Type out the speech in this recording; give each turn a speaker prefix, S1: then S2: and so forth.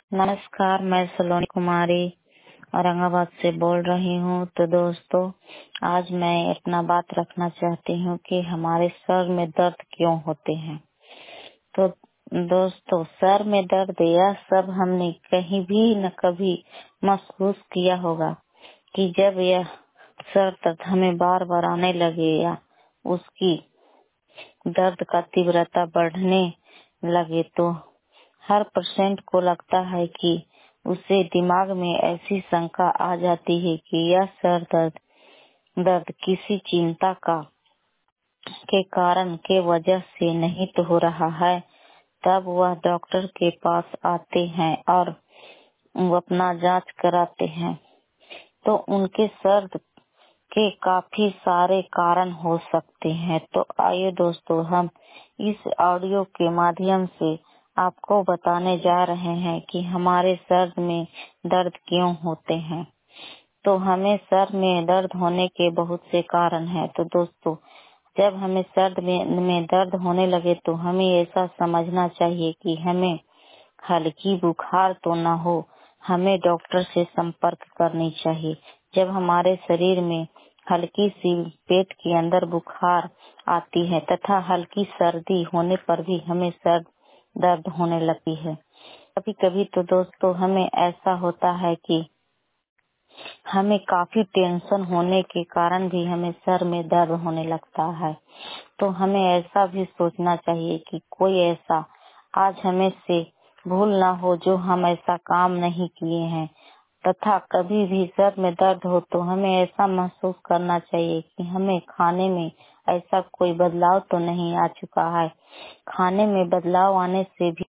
S1: नमस्कार, मैं सलोनी कुमारी औरंगाबाद से बोल रही हूँ। तो दोस्तों, आज मैं अपना बात रखना चाहती हूँ कि हमारे सर में दर्द क्यों होते हैं। तो दोस्तों, सर में दर्द यह सब हमने कहीं भी न कभी महसूस किया होगा कि जब यह सर दर्द हमें बार बार आने लगे या उसकी दर्द का तीव्रता बढ़ने लगे तो हर पेशेंट को लगता है कि उसे दिमाग में ऐसी शंका आ जाती है कि यह सर दर्द किसी चिंता का के कारण के वजह से नहीं तो हो रहा है। तब वह डॉक्टर के पास आते हैं और वो अपना जांच कराते हैं तो उनके सर के काफी सारे कारण हो सकते हैं। तो आइए दोस्तों, हम इस ऑडियो के माध्यम से आपको बताने जा रहे हैं कि हमारे सर में दर्द क्यों होते हैं। तो हमें सर में दर्द होने के बहुत से कारण हैं। तो दोस्तों, जब हमें सर में दर्द होने लगे तो हमें ऐसा समझना चाहिए कि हमें हल्की बुखार तो न हो, हमें डॉक्टर से संपर्क करनी चाहिए। जब हमारे शरीर में हल्की सी पेट के अंदर बुखार आती है तथा हल्की सर्दी होने पर भी हमें सर दर्द होने लगती है। कभी कभी तो दोस्तों, हमें ऐसा होता है कि हमें काफी टेंशन होने के कारण भी हमें सर में दर्द होने लगता है। तो हमें ऐसा भी सोचना चाहिए कि कोई ऐसा आज हमें से भूल ना हो जो हम ऐसा काम नहीं किए हैं। तथा कभी भी सर में दर्द हो तो हमें ऐसा महसूस करना चाहिए कि हमें खाने में ऐसा कोई बदलाव तो नहीं आ चुका है। खाने में बदलाव आने से भी